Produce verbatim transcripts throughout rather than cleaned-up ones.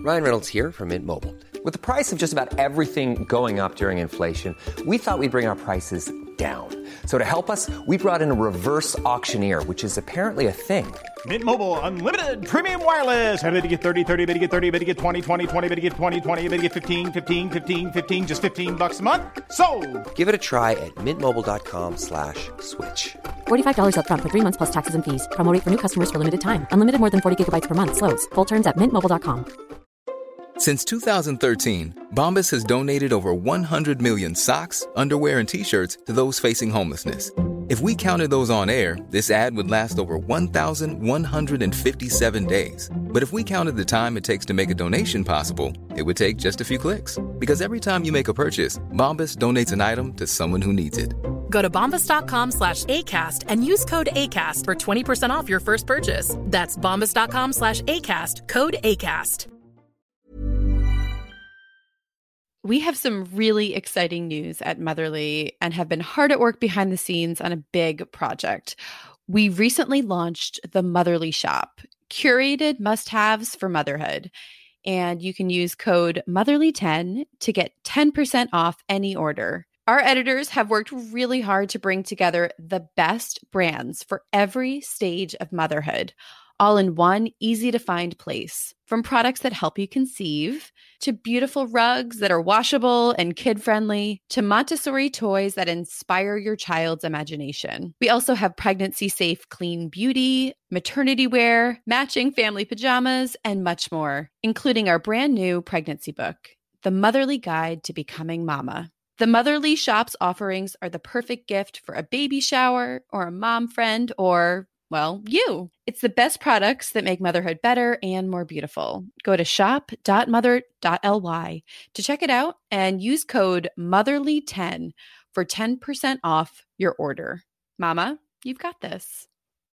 Ryan Reynolds here from Mint Mobile. With the price of just about everything going up during inflation, we thought we'd bring our prices down. So to help us, we brought in a reverse auctioneer, which is apparently a thing. Mint Mobile Unlimited Premium Wireless. How to get thirty, thirty, how to get thirty, how to get twenty, twenty, twenty, how to get twenty, twenty, how to get fifteen, fifteen, fifteen, fifteen, just fifteen bucks a month? Sold! Give it a try at mintmobile.com slash switch. forty-five dollars up front for three months plus taxes and fees. Promo rate for new customers for limited time. Unlimited more than forty gigabytes per month. Slows full terms at mint mobile dot com. Since two thousand thirteen, Bombas has donated over one hundred million socks, underwear, and T-shirts to those facing homelessness. If we counted those on air, this ad would last over one thousand one hundred fifty-seven days. But if we counted the time it takes to make a donation possible, it would take just a few clicks. Because every time you make a purchase, Bombas donates an item to someone who needs it. Go to bombas.com slash ACAST and use code ACAST for twenty percent off your first purchase. That's bombas.com slash ACAST, code ACAST. We have some really exciting news at Motherly and have been hard at work behind the scenes on a big project. We recently launched the Motherly Shop, curated must-haves for motherhood. And you can use code motherly ten to get ten percent off any order. Our editors have worked really hard to bring together the best brands for every stage of motherhood, all in one easy-to-find place. From products that help you conceive, to beautiful rugs that are washable and kid-friendly, to Montessori toys that inspire your child's imagination. We also have pregnancy-safe clean beauty, maternity wear, matching family pajamas, and much more, including our brand new pregnancy book, The Motherly Guide to Becoming Mama. The Motherly Shop's offerings are the perfect gift for a baby shower or a mom friend or, well, you. It's the best products that make motherhood better and more beautiful. Go to shop dot mother dot l y to check it out and use code motherly ten for ten percent off your order. Mama, you've got this.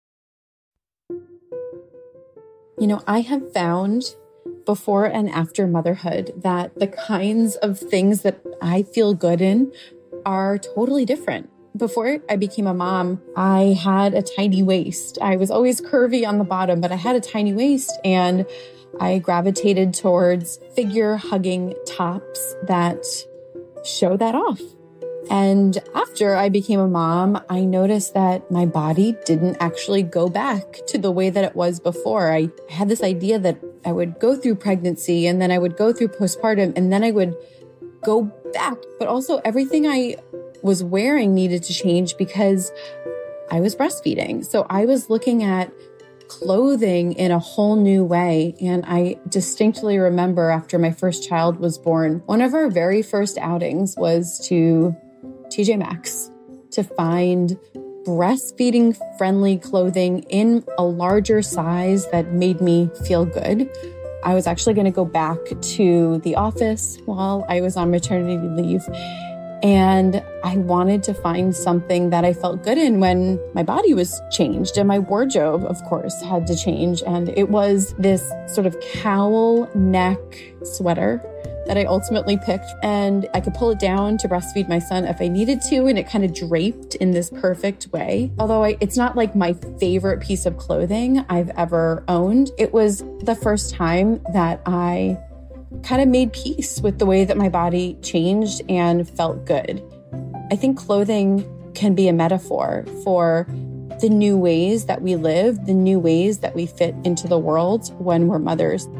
You know, I have found before and after motherhood that the kinds of things that I feel good in are totally different. Before I became a mom, I had a tiny waist. I was always curvy on the bottom, but I had a tiny waist, and I gravitated towards figure-hugging tops that show that off. And after I became a mom, I noticed that my body didn't actually go back to the way that it was before. I had this idea that I would go through pregnancy, and then I would go through postpartum, and then I would go back. But also everything I was wearing needed to change because I was breastfeeding. So I was looking at clothing in a whole new way. And I distinctly remember after my first child was born, one of our very first outings was to T J Maxx to find breastfeeding friendly clothing in a larger size that made me feel good. I was actually going to go back to the office while I was on maternity leave. And I wanted to find something that I felt good in when my body was changed, and my wardrobe, of course, had to change. And it was this sort of cowl neck sweater that I ultimately picked, and I could pull it down to breastfeed my son if I needed to, and it kind of draped in this perfect way. Although I, it's not like my favorite piece of clothing I've ever owned, it was the first time that I kind of made peace with the way that my body changed and felt good. I think clothing can be a metaphor for the new ways that we live, the new ways that we fit into the world when we're mothers.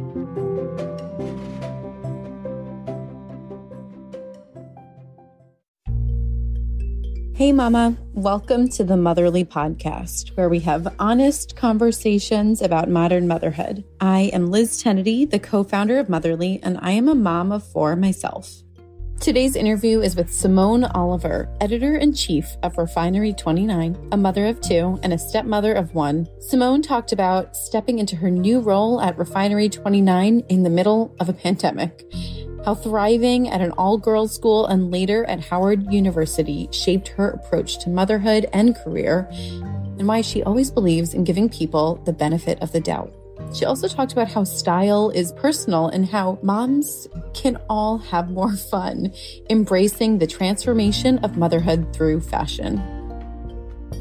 Hey Mama, welcome to the Motherly Podcast, where we have honest conversations about modern motherhood. I am Liz Tennedy, the co-founder of Motherly, and I am a mom of four myself. Today's interview is with Simone Oliver, editor-in-chief of Refinery twenty-nine, a mother of two, and a stepmother of one. Simone talked about stepping into her new role at Refinery twenty-nine in the middle of a pandemic, how thriving at an all-girls school and later at Howard University shaped her approach to motherhood and career, and why she always believes in giving people the benefit of the doubt. She also talked about how style is personal and how moms can all have more fun embracing the transformation of motherhood through fashion.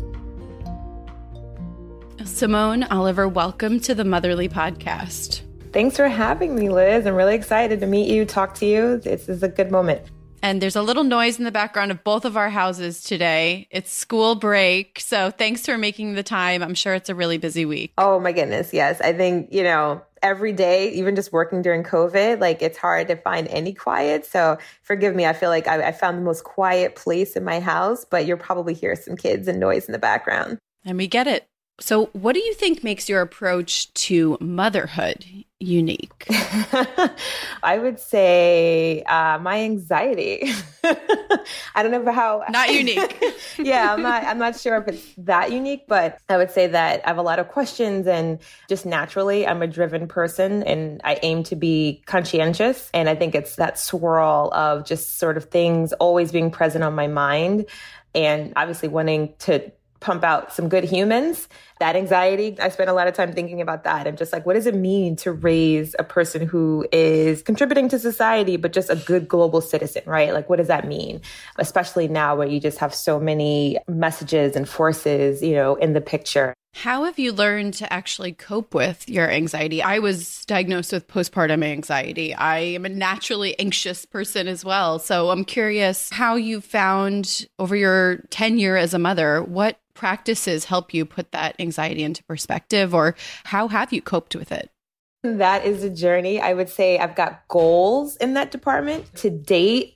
Simone Oliver, welcome to the Motherly Podcast. Thanks for having me, Liz. I'm really excited to meet you, talk to you. This is a good moment. And there's a little noise in the background of both of our houses today. It's school break. So thanks for making the time. I'm sure it's a really busy week. Oh my goodness. Yes. I think, you know, every day, even just working during COVID, like it's hard to find any quiet. So forgive me. I feel like I, I found the most quiet place in my house, but you'll probably hear some kids and noise in the background. And we get it. So what do you think makes your approach to motherhood unique? I would say uh, my anxiety. I don't know how. Not unique. yeah, I'm not. I'm not sure if it's that unique, but I would say that I have a lot of questions, and just naturally, I'm a driven person, and I aim to be conscientious. And I think it's that swirl of just sort of things always being present on my mind, and obviously wanting to pump out some good humans. That anxiety, I spend a lot of time thinking about that. And just like, what does it mean to raise a person who is contributing to society, but just a good global citizen, right? Like, what does that mean? Especially now where you just have so many messages and forces, you know, in the picture. How have you learned to actually cope with your anxiety? I was diagnosed with postpartum anxiety. I am a naturally anxious person as well. So I'm curious how you found over your tenure as a mother, what practices help you put that anxiety into perspective, or how have you coped with it? That is a journey. I would say I've got goals in that department. To date,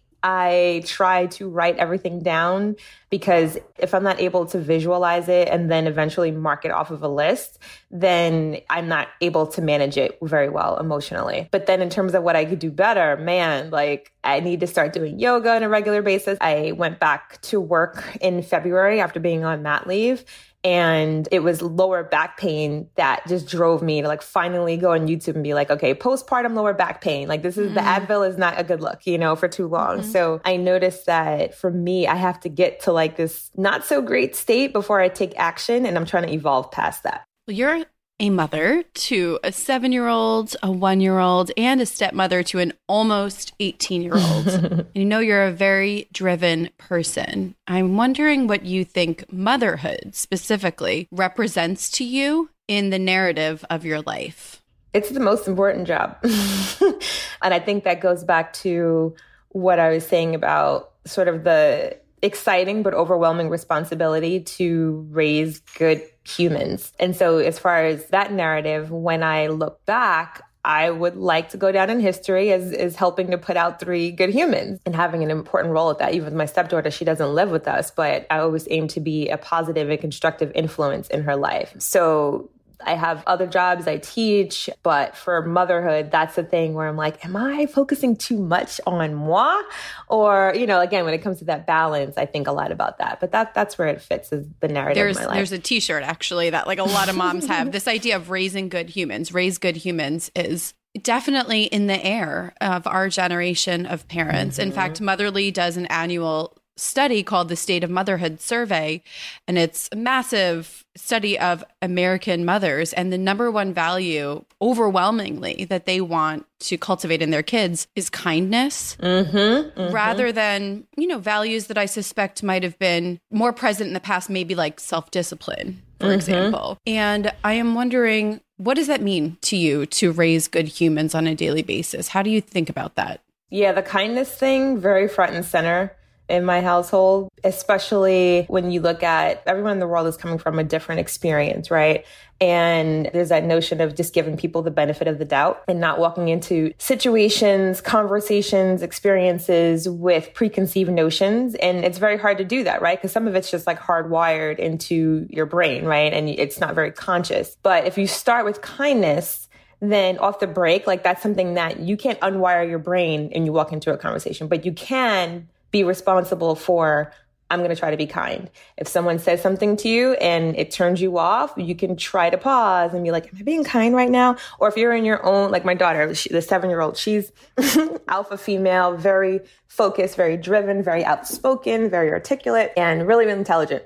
I try to write everything down, because if I'm not able to visualize it and then eventually mark it off of a list, then I'm not able to manage it very well emotionally. But then in terms of what I could do better, man, like I need to start doing yoga on a regular basis. I went back to work in February after being on mat leave. And it was lower back pain that just drove me to like finally go on YouTube and be like, okay, postpartum lower back pain. Like this is mm-hmm. the Advil is not a good look, you know, for too long. Mm-hmm. So I noticed that for me, I have to get to like this not so great state before I take action. And I'm trying to evolve past that. Well, you're a mother to a seven-year-old, a one-year-old, and a stepmother to an almost eighteen-year-old. You know, you're a very driven person. I'm wondering what you think motherhood specifically represents to you in the narrative of your life. It's the most important job. And I think that goes back to what I was saying about sort of the exciting but overwhelming responsibility to raise good humans. And so as far as that narrative, when I look back, I would like to go down in history as, as helping to put out three good humans and having an important role at that. Even with my stepdaughter, she doesn't live with us, but I always aim to be a positive and constructive influence in her life. So I have other jobs, I teach, but for motherhood, that's the thing where I'm like, am I focusing too much on moi? Or, you know, again, when it comes to that balance, I think a lot about that. But that that's where it fits as the narrative there's, of my life. There's a t-shirt, actually, that like a lot of moms have. This idea of raising good humans, raise good humans is definitely in the air of our generation of parents. Mm-hmm. In fact, Motherly does an annual study called the State of Motherhood Survey, and it's a massive study of American mothers, and the number one value overwhelmingly that they want to cultivate in their kids is kindness, mm-hmm, mm-hmm. rather than, you know, values that I suspect might have been more present in the past, maybe like self-discipline, for mm-hmm. example. And I am wondering, what does that mean to you to raise good humans on a daily basis? How do you think about that? Yeah, the kindness thing, very front and center in my household, especially when you look at everyone in the world is coming from a different experience, right? And there's that notion of just giving people the benefit of the doubt and not walking into situations, conversations, experiences with preconceived notions. And it's very hard to do that, right? Because some of it's just like hardwired into your brain, right? And it's not very conscious. But if you start with kindness, then off the break, like that's something that you can't unwire your brain and you walk into a conversation, but you can be responsible for, I'm going to try to be kind. If someone says something to you and it turns you off, you can try to pause and be like, am I being kind right now? Or if you're in your own, like my daughter, she, the seven-year-old, she's alpha female, very focused, very driven, very outspoken, very articulate, and really, really intelligent.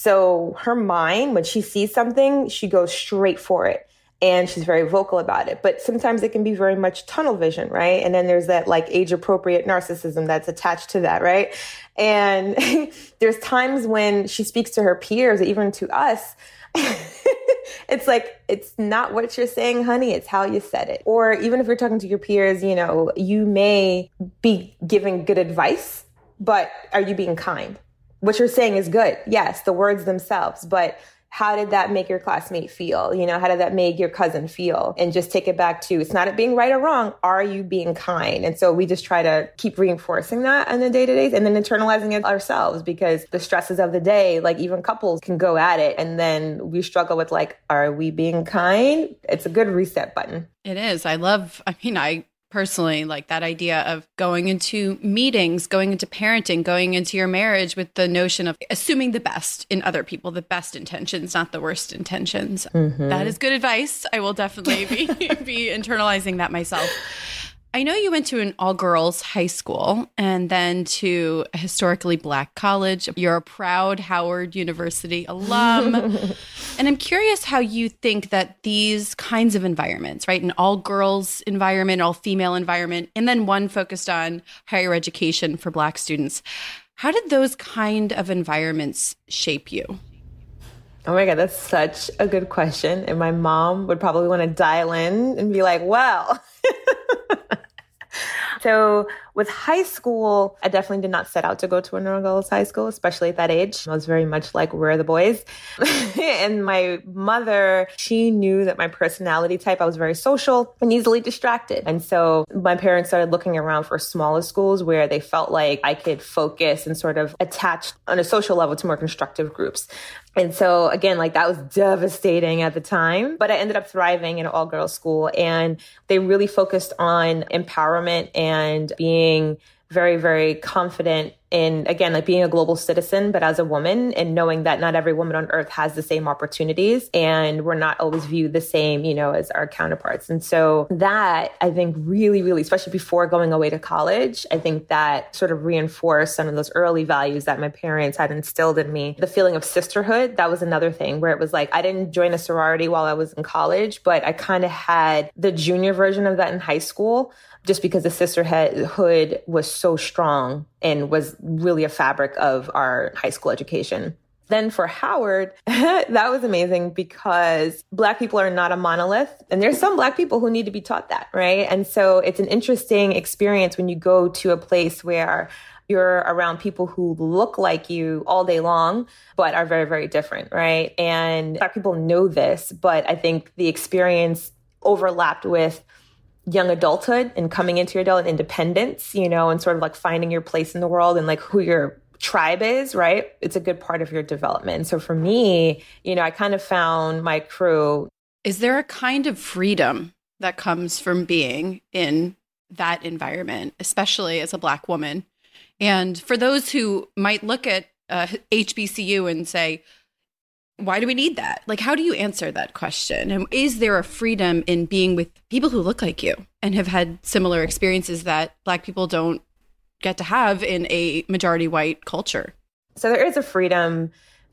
So her mind, when she sees something, she goes straight for it. And she's very vocal about it. But sometimes it can be very much tunnel vision, right? And then there's that like age-appropriate narcissism that's attached to that, right? And there's times when she speaks to her peers, even to us, It's like, it's not what you're saying, honey. It's how you said it. Or even if you're talking to your peers, you know, you may be giving good advice, but are you being kind? What you're saying is good. Yes, the words themselves, but how did that make your classmate feel? You know, how did that make your cousin feel? And just take it back to, it's not it being right or wrong. Are you being kind? And so we just try to keep reinforcing that in the day-to-day and then internalizing it ourselves, because the stresses of the day, like even couples can go at it. And then we struggle with like, are we being kind? It's a good reset button. It is. I love, I mean, I personally like that idea of going into meetings, going into parenting, going into your marriage with the notion of assuming the best in other people, the best intentions, not the worst intentions. Mm-hmm. That is good advice. I will definitely be, be internalizing that myself. I know you went to an all-girls high school and then to a historically Black college. You're a proud Howard University alum. And I'm curious how you think that these kinds of environments, right, an all-girls environment, all-female environment, and then one focused on higher education for Black students, how did those kind of environments shape you? Oh my God, that's such a good question. And my mom would probably want to dial in and be like, well... So with high school, I definitely did not set out to go to an all-girls high school, especially at that age. I was very much like, where are the boys? And my mother, she knew that my personality type, I was very social and easily distracted. And so my parents started looking around for smaller schools where they felt like I could focus and sort of attach on a social level to more constructive groups. And so again, like that was devastating at the time, but I ended up thriving in an all-girls school, and they really focused on empowerment and being very, very confident in, again, like being a global citizen, but as a woman, and knowing that not every woman on earth has the same opportunities, and we're not always viewed the same, you know, as our counterparts. And so that, I think really, really, especially before going away to college, I think that sort of reinforced some of those early values that my parents had instilled in me. The feeling of sisterhood, that was another thing where it was like, I didn't join a sorority while I was in college, but I kind of had the junior version of that in high school, just because the sisterhood was so strong and was really a fabric of our high school education. Then for Howard, that was amazing because Black people are not a monolith. And there's some Black people who need to be taught that, right? And so it's an interesting experience when you go to a place where you're around people who look like you all day long, but are very, very different, right? And Black people know this, but I think the experience overlapped with young adulthood and coming into your adult independence, you know, and sort of like finding your place in the world and like who your tribe is, right? It's a good part of your development. So for me, you know, I kind of found my crew. Is there a kind of freedom that comes from being in that environment, especially as a Black woman? And for those who might look at uh, H B C U and say, why do we need that? Like, how do you answer that question? And is there a freedom in being with people who look like you and have had similar experiences that Black people don't get to have in a majority white culture? So there is a freedom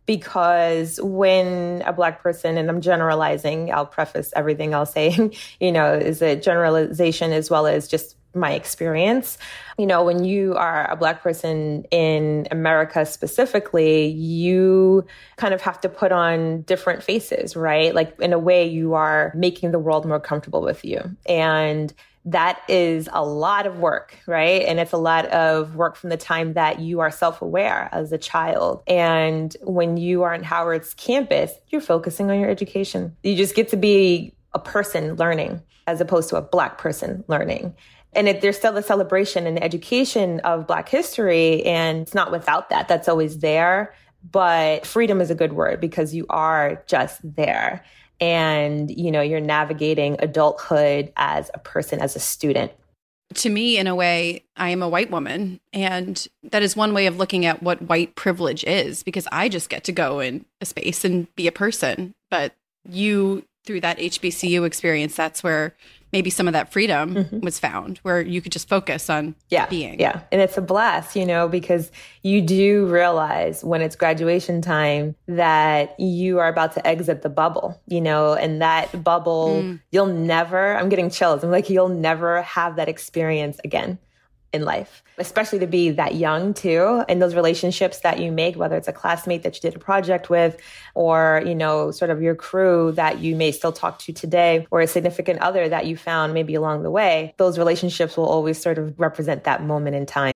because when a Black person, and I'm generalizing, I'll preface everything I'll say, you know, is a generalization as well as just my experience. You know, when you are a Black person in America specifically, you kind of have to put on different faces, right? Like in a way, you are making the world more comfortable with you. And that is a lot of work, right? And it's a lot of work from the time that you are self-aware as a child. And when you are on Howard's campus, you're focusing on your education. You just get to be a person learning as opposed to a Black person learning. And it, there's still a celebration and education of Black history, and it's not without that. That's always there. But freedom is a good word because you are just there. And, you know, you're navigating adulthood as a person, as a student. To me, in a way, I am a white woman. And that is one way of looking at what white privilege is, because I just get to go in a space and be a person. But you, through that H B C U experience, that's where maybe some of that freedom mm-hmm. was found, where you could just focus on yeah, being. Yeah, and it's a blast, you know, because you do realize when it's graduation time that you are about to exit the bubble, you know, and that bubble, mm. you'll never, I'm getting chills. I'm like, you'll never have that experience again. in life, especially to be that young too. And those relationships that you make, whether it's a classmate that you did a project with, or, you know, sort of your crew that you may still talk to today, or a significant other that you found maybe along the way, those relationships will always sort of represent that moment in time.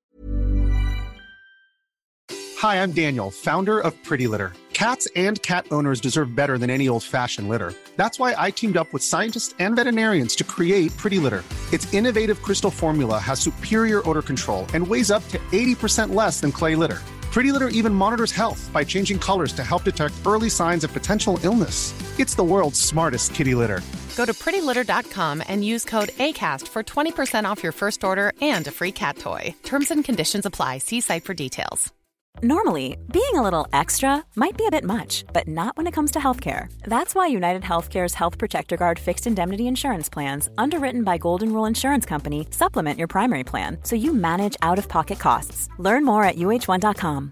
Hi, I'm Daniel, founder of Pretty Litter. Cats and cat owners deserve better than any old-fashioned litter. That's why I teamed up with scientists and veterinarians to create Pretty Litter. Its innovative crystal formula has superior odor control and weighs up to eighty percent less than clay litter. Pretty Litter even monitors health by changing colors to help detect early signs of potential illness. It's the world's smartest kitty litter. Go to pretty litter dot com and use code ACAST for twenty percent off your first order and a free cat toy. Terms and conditions apply. See site for details. Normally, being a little extra might be a bit much, but not when it comes to healthcare. That's why United Healthcare's Health Protector Guard fixed indemnity insurance plans, underwritten by Golden Rule Insurance Company, supplement your primary plan so you manage out-of-pocket costs. Learn more at U H one dot com.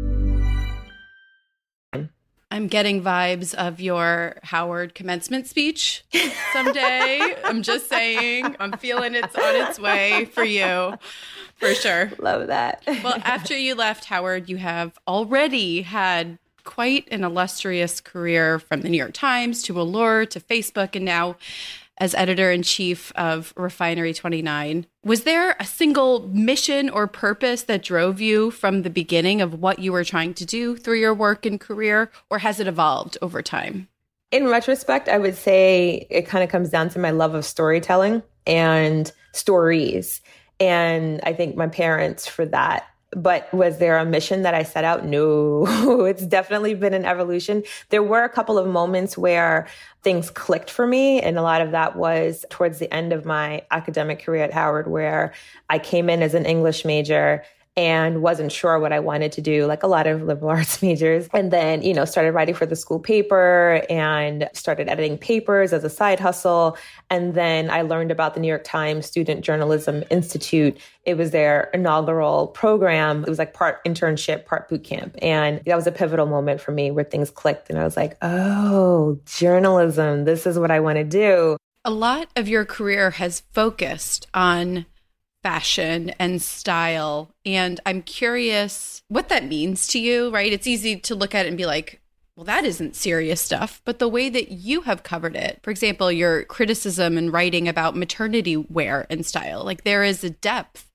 I'm getting vibes of your Howard commencement speech someday. I'm just saying, I'm feeling it's on its way for you, for sure. Love that. Well, after you left Howard, you have already had quite an illustrious career, from the New York Times to Allure to Facebook, and now as editor-in-chief of Refinery twenty-nine. Was there a single mission or purpose that drove you from the beginning of what you were trying to do through your work and career, or has it evolved over time? In retrospect, I would say it kind of comes down to my love of storytelling and stories. And I thank my parents for that. But was there a mission that I set out? No, it's definitely been an evolution. There were a couple of moments where things clicked for me. And a lot of that was towards the end of my academic career at Howard, where I came in as an English major and wasn't sure what I wanted to do, like a lot of liberal arts majors. And then, you know, started writing for the school paper and started editing papers as a side hustle. And then I learned about the New York Times Student Journalism Institute. It was their inaugural program. It was like part internship, part boot camp. And that was a pivotal moment for me where things clicked. And I was like, oh, journalism, this is what I want to do. A lot of your career has focused on fashion and style. And I'm curious what that means to you, right? It's easy to look at it and be like, well, that isn't serious stuff. But the way that you have covered it, for example, your criticism and writing about maternity wear and style, like there is a depth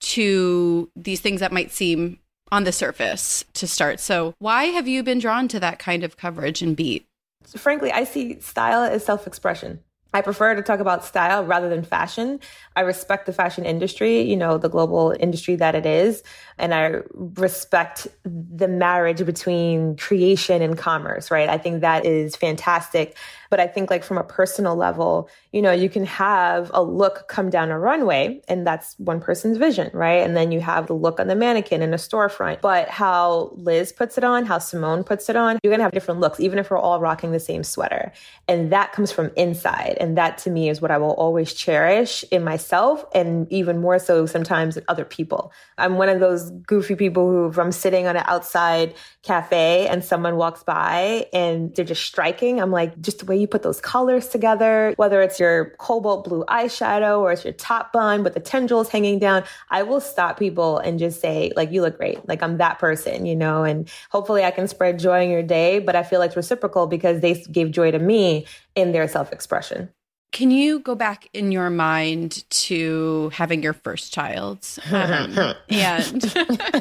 to these things that might seem on the surface to start. So why have you been drawn to that kind of coverage and beat? So frankly, I see style as self-expression. I prefer to talk about style rather than fashion. I respect the fashion industry, you know, the global industry that it is. And I respect the marriage between creation and commerce, right? I think that is fantastic. But I think like from a personal level, you know, you can have a look come down a runway and that's one person's vision, right? And then you have the look on the mannequin in a storefront. But how Liz puts it on, how Simone puts it on, you're going to have different looks, even if we're all rocking the same sweater. And that comes from inside. And that to me is what I will always cherish in myself, and even more so sometimes in other people. I'm one of those goofy people who, if I'm sitting on an outside cafe and someone walks by and they're just striking, I'm like, just the way you put those colors together, whether it's your cobalt blue eyeshadow or it's your top bun with the tendrils hanging down, I will stop people and just say, like, you look great. Like, I'm that person, you know, and hopefully I can spread joy in your day. But I feel like it's reciprocal because they gave joy to me in their self-expression. Can you go back in your mind to having your first child? Um, and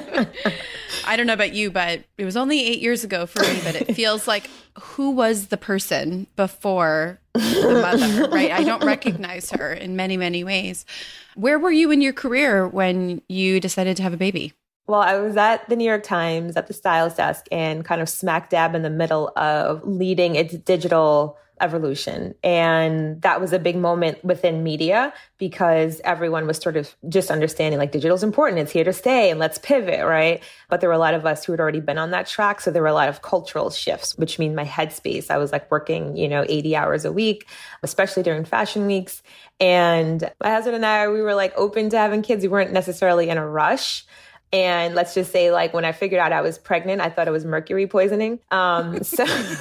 I don't know about you, but it was only eight years ago for me, but it feels like, who was the person before the mother, right? I don't recognize her in many, many ways. Where were you in your career when you decided to have a baby? Well, I was at the New York Times at the styles desk and kind of smack dab in the middle of leading its digital evolution. And that was a big moment within media because everyone was sort of just understanding like digital is important. It's here to stay and let's pivot, right? But there were a lot of us who had already been on that track. So there were a lot of cultural shifts, which mean my headspace. I was like working, you know, eighty hours a week, especially during fashion weeks. And my husband and I, we were like open to having kids. We weren't necessarily in a rush. And let's just say, like, when I figured out I was pregnant, I thought it was mercury poisoning. Um, so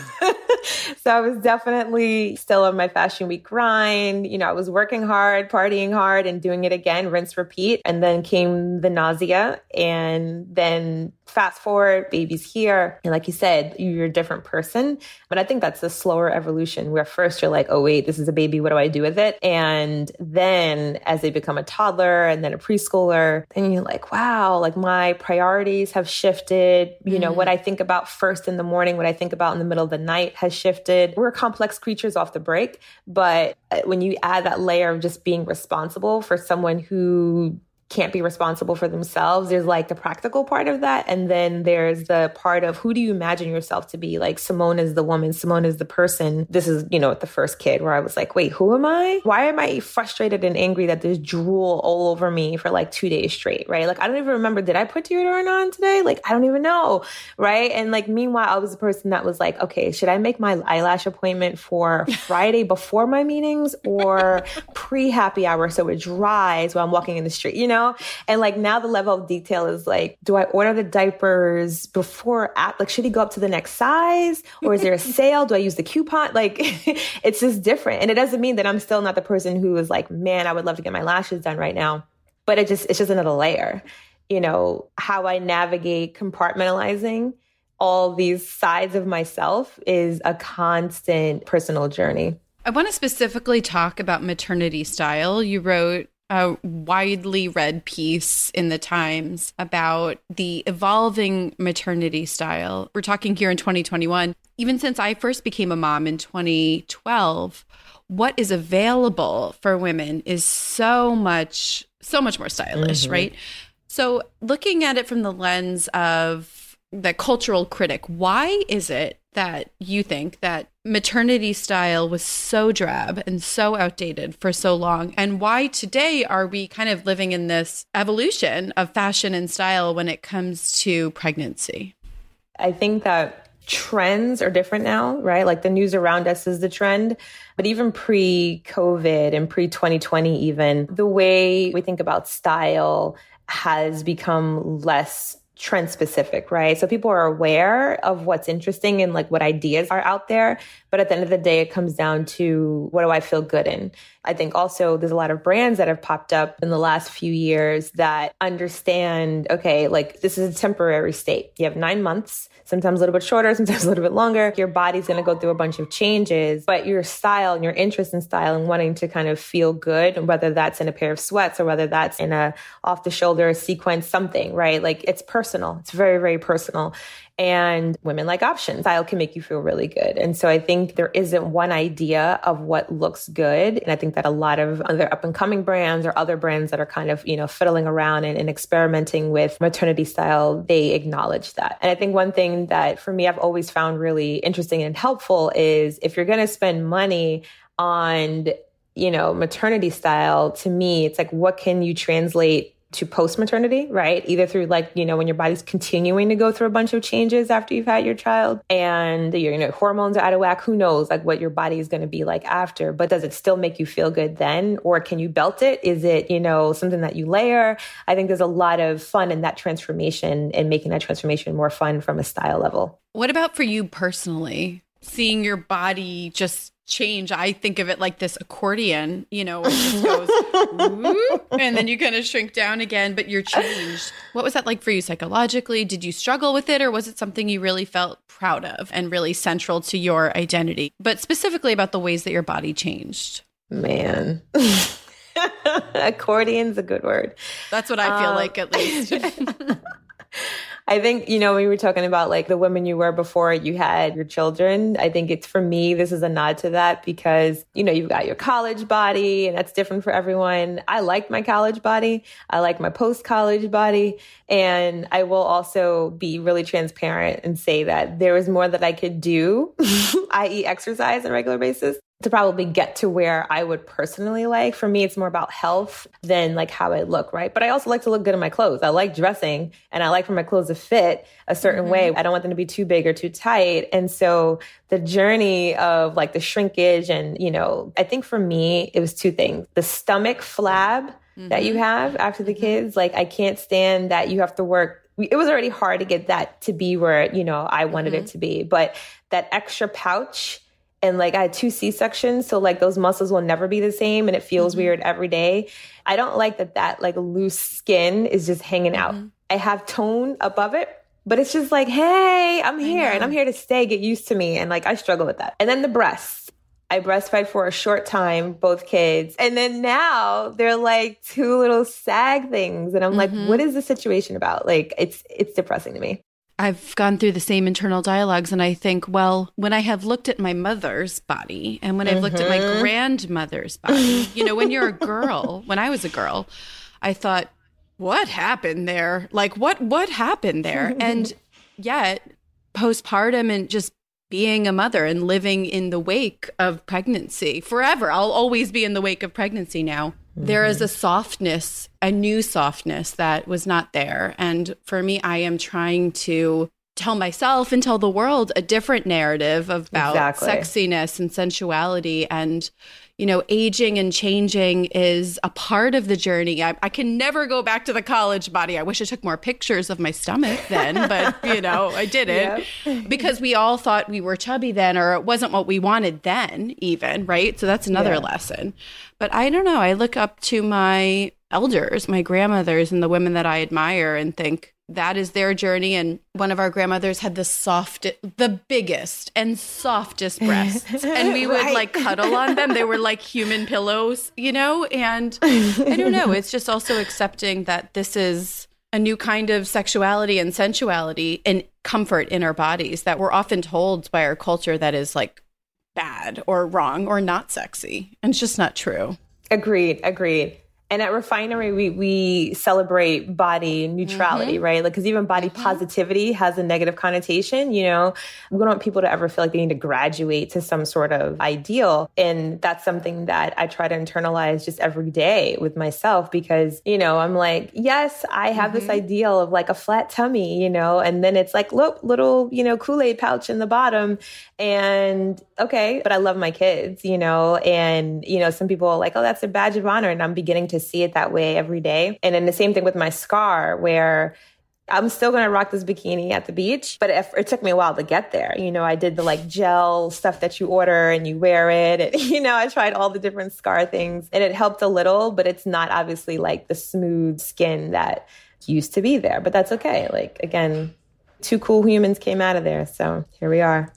So I was definitely still on my fashion week grind. You know, I was working hard, partying hard, and doing it again, rinse, repeat. And then came the nausea. And then fast forward, baby's here. And like you said, you're a different person. But I think that's a slower evolution where first you're like, oh, wait, this is a baby. What do I do with it? And then as they become a toddler and then a preschooler, then you're like, wow, like my priorities have shifted. You know, mm. what I think about first in the morning, what I think about in the middle of the night has shifted. We're complex creatures off the break. But when you add that layer of just being responsible for someone who can't be responsible for themselves, there's like the practical part of that. And then there's the part of who do you imagine yourself to be? Like Simone is the woman, Simone is the person. This is, you know, the first kid where I was like, wait, who am I? Why am I frustrated and angry that there's drool all over me for like two days straight, right? Like, I don't even remember, did I put deodorant on today? Like, I don't even know, right? And like, meanwhile, I was the person that was like, okay, should I make my eyelash appointment for Friday before my meetings or pre-happy hour so it dries while I'm walking in the street, you know? And like now the level of detail is like, do I order the diapers before, at, like, should he go up to the next size? Or is there a sale? Do I use the coupon? Like, it's just different. And it doesn't mean that I'm still not the person who is like, man, I would love to get my lashes done right now. But it just, it's just another layer. You know, how I navigate compartmentalizing all these sides of myself is a constant personal journey. I want to specifically talk about maternity style. You wrote a widely read piece in the Times about the evolving maternity style. We're talking here in twenty twenty-one. Even since I first became a mom in twenty twelve, what is available for women is so much, so much more stylish, mm-hmm. right? So looking at it from the lens of the cultural critic, why is it that you think that maternity style was so drab and so outdated for so long? And why today are we kind of living in this evolution of fashion and style when it comes to pregnancy? I think that trends are different now, right? Like the news around us is the trend. But even pre-COVID and pre-twenty twenty even, the way we think about style has become less trend specific, right? So people are aware of what's interesting and like what ideas are out there. But at the end of the day, it comes down to what do I feel good in? I think also there's a lot of brands that have popped up in the last few years that understand, okay, like this is a temporary state. You have nine months, sometimes a little bit shorter, sometimes a little bit longer. Your body's going to go through a bunch of changes, but your style and your interest in style and wanting to kind of feel good, whether that's in a pair of sweats or whether that's in a off the shoulder sequence, something, right? Like it's personal. It's very, very personal. And women like options. Style can make you feel really good. And so I think there isn't one idea of what looks good. And I think that a lot of other up and coming brands or other brands that are kind of, you know, fiddling around and, and experimenting with maternity style, they acknowledge that. And I think one thing that for me, I've always found really interesting and helpful is if you're going to spend money on, you know, maternity style, to me, it's like, what can you translate to post-maternity, right? Either through like, you know, when your body's continuing to go through a bunch of changes after you've had your child and your, you know, hormones are out of whack, who knows like what your body is going to be like after, but does it still make you feel good then? Or can you belt it? Is it, you know, something that you layer? I think there's a lot of fun in that transformation and making that transformation more fun from a style level. What about for you personally? Seeing your body just change, I think of it like this accordion, you know, where it just goes whoop, and then you kind of shrink down again, but you're changed. What was that like for you psychologically? Did you struggle with it, or was it something you really felt proud of and really central to your identity? But specifically about the ways that your body changed. Man. Accordion's a good word. That's what I feel um, like, at least. I think, you know, we were talking about like the woman you were before you had your children. I think it's, for me, this is a nod to that because, you know, you've got your college body and that's different for everyone. I like my college body. I like my post-college body. And I will also be really transparent and say that there is more that I could do, that is exercise on a regular basis, to probably get to where I would personally like. For me, it's more about health than like how I look, right? But I also like to look good in my clothes. I like dressing and I like for my clothes to fit a certain mm-hmm. way. I don't want them to be too big or too tight. And so the journey of like the shrinkage and, you know, I think for me, it was two things. The stomach flab mm-hmm. that you have after the kids, like I can't stand that you have to work it was already hard to get that to be where, you know, I wanted mm-hmm. it to be. But that extra pouch, and like I had two C-sections, so like those muscles will never be the same and it feels mm-hmm. weird every day. I don't like that that like loose skin is just hanging out. Mm-hmm. I have tone above it, but it's just like, hey, I'm here and I'm here to stay, get used to me. And like, I struggle with that. And then the breasts. I breastfed for a short time, both kids. And then now they're like two little sag things. And I'm mm-hmm. like, what is the situation about? Like, it's it's depressing to me. I've gone through the same internal dialogues. And I think, well, when I have looked at my mother's body and when I've mm-hmm. looked at my grandmother's body, you know, when you're a girl, when I was a girl, I thought, what happened there? Like, what what happened there? And yet, postpartum and just being a mother and living in the wake of pregnancy forever. I'll always be in the wake of pregnancy now. Mm-hmm. There is a softness, a new softness that was not there. And for me, I am trying to tell myself and tell the world a different narrative about exactly. sexiness and sensuality. And, you know, aging and changing is a part of the journey. I, I can never go back to the college body. I wish I took more pictures of my stomach then, but, you know, I didn't yeah. because we all thought we were chubby then, or it wasn't what we wanted then even, right? So that's another yeah. lesson. But I don't know. I look up to my elders, my grandmothers, and the women that I admire and think, that is their journey. And one of our grandmothers had the soft, the biggest and softest breasts. And we would right. like cuddle on them. They were like human pillows, you know? And I don't know. It's just also accepting that this is a new kind of sexuality and sensuality and comfort in our bodies that we're often told by our culture that is like bad or wrong or not sexy. And it's just not true. Agreed. Agreed. And at Refinery, we we celebrate body neutrality, mm-hmm. right? Like, because even body mm-hmm. positivity has a negative connotation, you know? We don't want people to ever feel like they need to graduate to some sort of ideal. And that's something that I try to internalize just every day with myself because, you know, I'm like, yes, I have mm-hmm. this ideal of like a flat tummy, you know? And then it's like, look, little, you know, Kool-Aid pouch in the bottom. And okay, but I love my kids, you know? And, you know, some people are like, oh, that's a badge of honor. And I'm beginning to see it that way every day. And then the same thing with my scar where I'm still going to rock this bikini at the beach, but it, it took me a while to get there. You know, I did the like gel stuff that you order and you wear it. And, you know, I tried all the different scar things and it helped a little, but it's not obviously like the smooth skin that used to be there, but that's okay. Like, again, two cool humans came out of there. So here we are.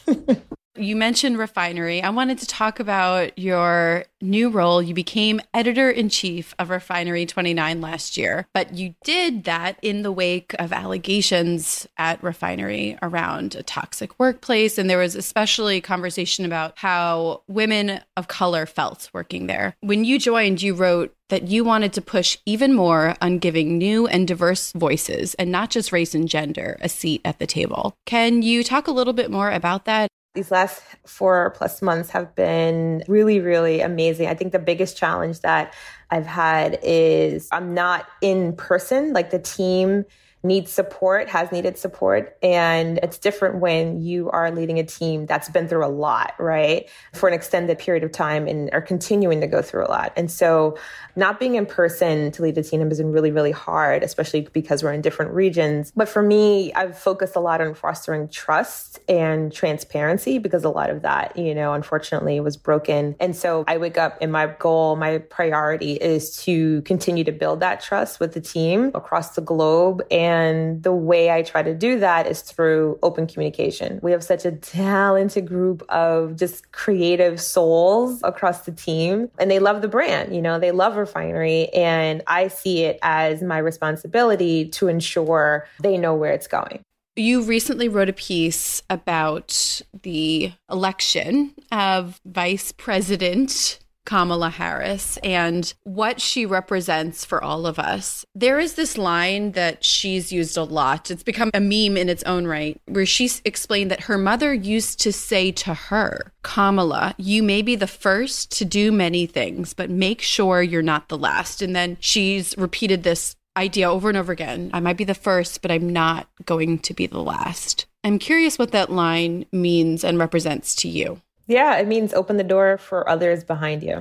You mentioned Refinery. I wanted to talk about your new role. You became editor-in-chief of Refinery twenty-nine last year, but you did that in the wake of allegations at Refinery around a toxic workplace. And there was especially conversation about how women of color felt working there. When you joined, you wrote that you wanted to push even more on giving new and diverse voices, and not just race and gender, a seat at the table. Can you talk a little bit more about that? These last four plus months have been really, really amazing. I think the biggest challenge that I've had is I'm not in person, like the team needs support, has needed support. And it's different when you are leading a team that's been through a lot, right? For an extended period of time and are continuing to go through a lot. And so not being in person to lead the team has been really, really hard, especially because we're in different regions. But for me, I've focused a lot on fostering trust and transparency because a lot of that, you know, unfortunately was broken. And so I wake up and my goal, my priority is to continue to build that trust with the team across the globe. And And the way I try to do that is through open communication. We have such a talented group of just creative souls across the team, and they love the brand. You know, they love Refinery, and I see it as my responsibility to ensure they know where it's going. You recently wrote a piece about the election of Vice President Kamala Harris and what she represents for all of us. There is this line that she's used a lot. It's become a meme in its own right, where she's explained that her mother used to say to her, Kamala, you may be the first to do many things, but make sure you're not the last. And then she's repeated this idea over and over again. I might be the first, but I'm not going to be the last. I'm curious what that line means and represents to you. Yeah, it means open the door for others behind you.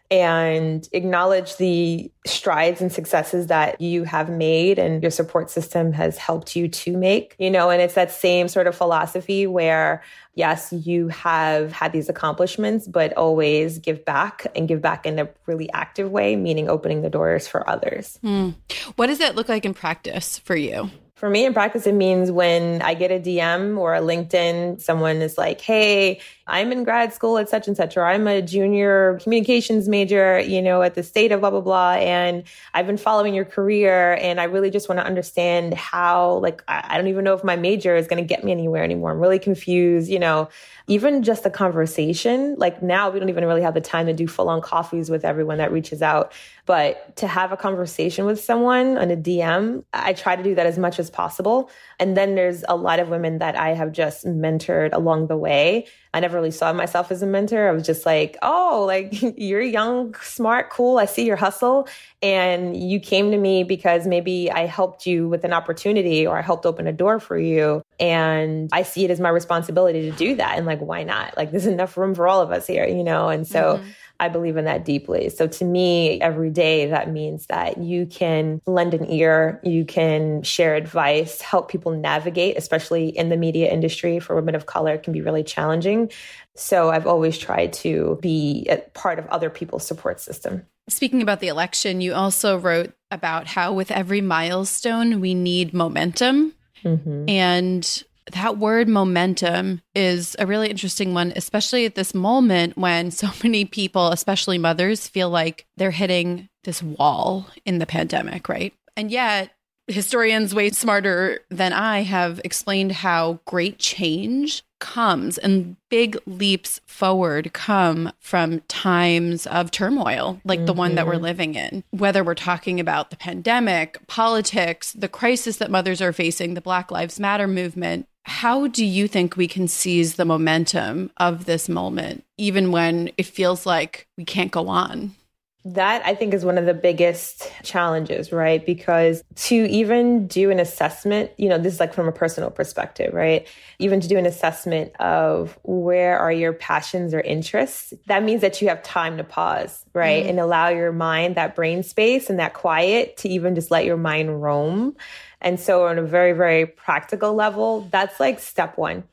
and acknowledge the strides and successes that you have made and your support system has helped you to make, you know, and it's that same sort of philosophy where, yes, you have had these accomplishments, but always give back and give back in a really active way, meaning opening the doors for others. Mm. What does that look like in practice for you? For me in practice, it means when I get a D M or a LinkedIn, someone is like, hey, I'm in grad school at such and such, or I'm a junior communications major, you know, at the state of blah, blah, blah. And I've been following your career. And I really just want to understand how, like, I don't even know if my major is going to get me anywhere anymore. I'm really confused, you know, even just a conversation. Like now we don't even really have the time to do full on coffees with everyone that reaches out. But to have a conversation with someone on a D M, I try to do that as much as possible. And then there's a lot of women that I have just mentored along the way. I never really saw myself as a mentor. I was just like, oh, like you're young, smart, cool. I see your hustle. And you came to me because maybe I helped you with an opportunity or I helped open a door for you. And I see it as my responsibility to do that. And like, why not? Like there's enough room for all of us here, you know? And so mm-hmm. I believe in that deeply. So to me, every day, that means that you can lend an ear, you can share advice, help people navigate, especially in the media industry for women of color, it can be really challenging. So I've always tried to be a part of other people's support system. Speaking about the election, you also wrote about how with every milestone, we need momentum. Mm-hmm. And that word momentum is a really interesting one, especially at this moment when so many people, especially mothers, feel like they're hitting this wall in the pandemic, right? And yet historians way smarter than I have explained how great change comes and big leaps forward come from times of turmoil like mm-hmm. the one that we're living in. Whether we're talking about the pandemic, politics, the crisis that mothers are facing, the Black Lives Matter movement, how do you think we can seize the momentum of this moment, even when it feels like we can't go on? That, I think, is one of the biggest challenges, right? Because to even do an assessment, you know, this is like from a personal perspective, right? Even to do an assessment of where are your passions or interests, that means that you have time to pause, right? Mm-hmm. And allow your mind that brain space and that quiet to even just let your mind roam. And so on a very, very practical level, that's like step one.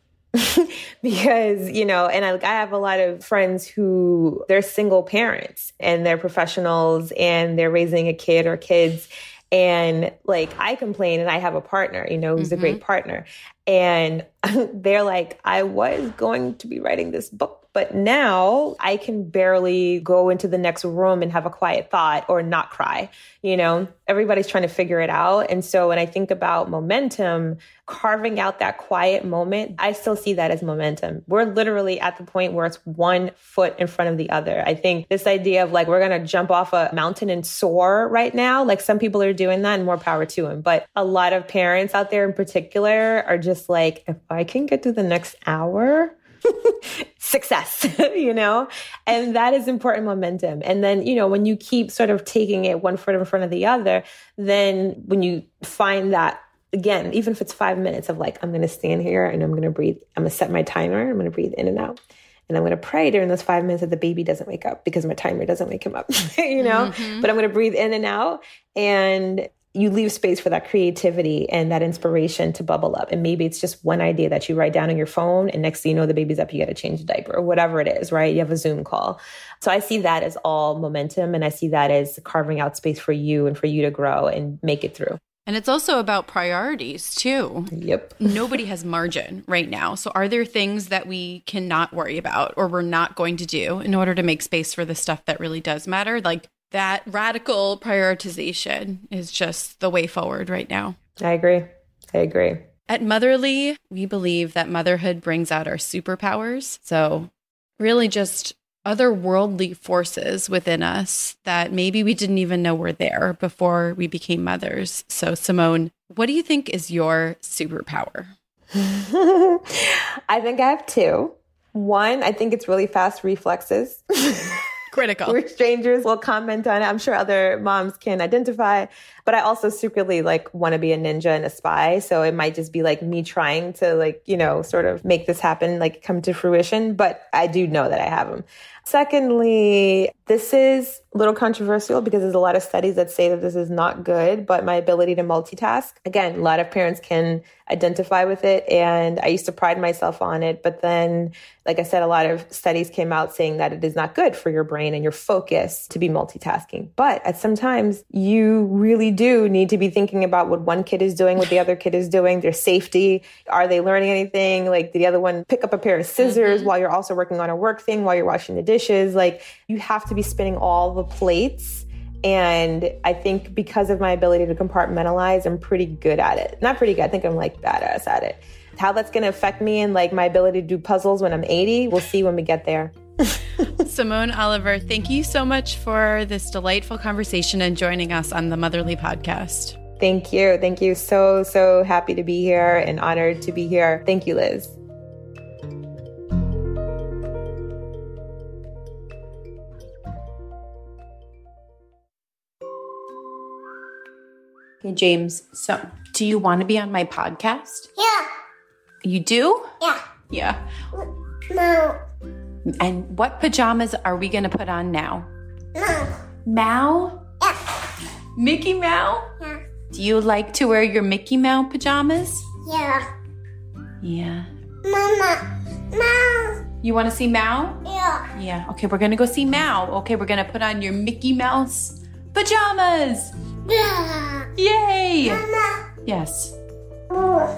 Because, you know, and I, I have a lot of friends who they're single parents and they're professionals and they're raising a kid or kids. And like I complain and I have a partner, you know, who's mm-hmm. a great partner. And they're like, I was going to be writing this book, but now I can barely go into the next room and have a quiet thought or not cry. You know, everybody's trying to figure it out. And so when I think about momentum, carving out that quiet moment, I still see that as momentum. We're literally at the point where it's one foot in front of the other. I think this idea of like, we're going to jump off a mountain and soar right now, like some people are doing that and more power to them. But a lot of parents out there in particular are just like, if I can get to the next hour, success, you know, and that is important momentum. And then, you know, when you keep sort of taking it one foot in front of the other, then when you find that, again, even if it's five minutes of like, I'm going to stand here and I'm going to breathe, I'm going to set my timer, I'm going to breathe in and out. And I'm going to pray during those five minutes that the baby doesn't wake up because my timer doesn't wake him up, you know, mm-hmm. but I'm going to breathe in and out. And you leave space for that creativity and that inspiration to bubble up. And maybe it's just one idea that you write down on your phone and next thing you know, the baby's up, you got to change the diaper or whatever it is, right? You have a Zoom call. So I see that as all momentum and I see that as carving out space for you and for you to grow and make it through. And it's also about priorities too. Yep. Nobody has margin right now. So are there things that we cannot worry about or we're not going to do in order to make space for the stuff that really does matter? Like, that radical prioritization is just the way forward right now. I agree. I agree. At Motherly, we believe that motherhood brings out our superpowers. So really just otherworldly forces within us that maybe we didn't even know were there before we became mothers. So Simone, what do you think is your superpower? I think I have two. One, I think it's really fast reflexes. Critical. Where strangers will comment on it. I'm sure other moms can identify, but I also secretly like want to be a ninja and a spy. So it might just be like me trying to like, you know, sort of make this happen, like come to fruition. But I do know that I have them. Secondly, this is a little controversial because there's a lot of studies that say that this is not good, but my ability to multitask, again, a lot of parents can identify with it. And I used to pride myself on it. But then, like I said, a lot of studies came out saying that it is not good for your brain and your focus to be multitasking. But at some times you really do need to be thinking about what one kid is doing, what the other kid is doing, their safety. Are they learning anything? Like, did the other one pick up a pair of scissors mm-hmm. while you're also working on a work thing, while you're washing the dishes? Like, you have to be spinning all the plates. And I think because of my ability to compartmentalize, I'm pretty good at it. Not pretty good. I think I'm like badass at it. How that's going to affect me and like my ability to do puzzles when I'm eighty, we'll see when we get there. Simone Oliver, thank you so much for this delightful conversation and joining us on the Motherly Podcast. Thank you. Thank you. So, so happy to be here and honored to be here. Thank you, Liz. Okay, James, so do you want to be on my podcast? Yeah. You do? Yeah. Yeah. No. And what pajamas are we going to put on now? No. Mao? Yeah. Mickey Mouse? Yeah. Do you like to wear your Mickey Mouse pajamas? Yeah. Yeah. Mama. Mao. You want to see Mao? Yeah. Yeah. Okay, we're going to go see Mao. Okay, we're going to put on your Mickey Mouse pajamas. Yeah. Yay! Mama. Yes. Oh.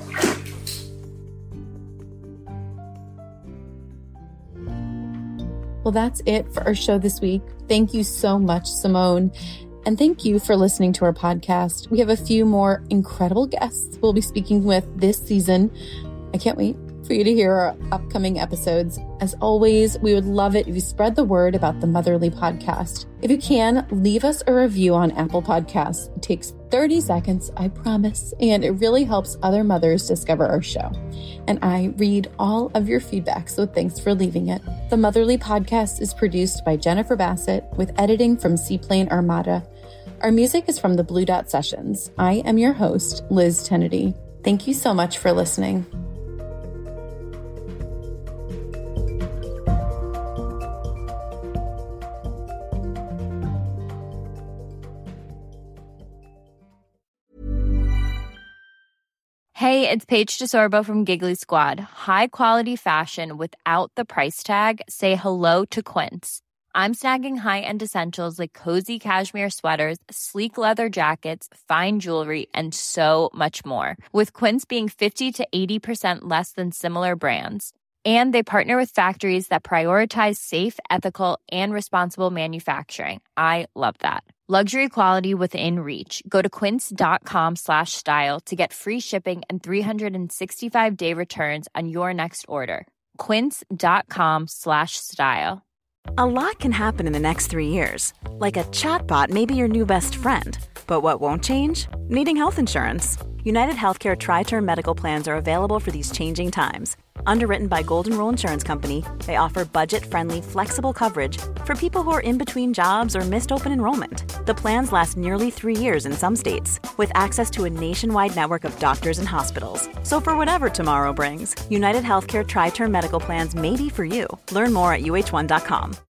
Well, that's it for our show this week. Thank you so much, Simone. And thank you for listening to our podcast. We have a few more incredible guests we'll be speaking with this season. I can't wait for you to hear our upcoming episodes. As always, we would love it if you spread the word about the Motherly Podcast. If you can, leave us a review on Apple Podcasts. It takes thirty seconds, I promise, and it really helps other mothers discover our show. And I read all of your feedback, so thanks for leaving it. The Motherly Podcast is produced by Jennifer Bassett with editing from Seaplane Armada. Our music is from the Blue Dot Sessions. I am your host, Liz Tennedy. Thank you so much for listening. Hey, it's Paige DeSorbo from Giggly Squad. High quality fashion without the price tag. Say hello to Quince. I'm snagging high-end essentials like cozy cashmere sweaters, sleek leather jackets, fine jewelry, and so much more. With Quince being fifty to eighty percent less than similar brands. And they partner with factories that prioritize safe, ethical, and responsible manufacturing. I love that. Luxury quality within reach. Go to quince.com slash style to get free shipping and three sixty-five day returns on your next order. Quince.com slash style. A lot can happen in the next three years. Like a chatbot may be your new best friend. But what won't change? Needing health insurance. United Healthcare Tri-Term Medical Plans are available for these changing times. Underwritten by Golden Rule Insurance Company, they offer budget-friendly, flexible coverage for people who are in between jobs or missed open enrollment. The plans last nearly three years in some states, with access to a nationwide network of doctors and hospitals. So for whatever tomorrow brings, United Healthcare Tri-Term Medical Plans may be for you. Learn more at U H one dot com.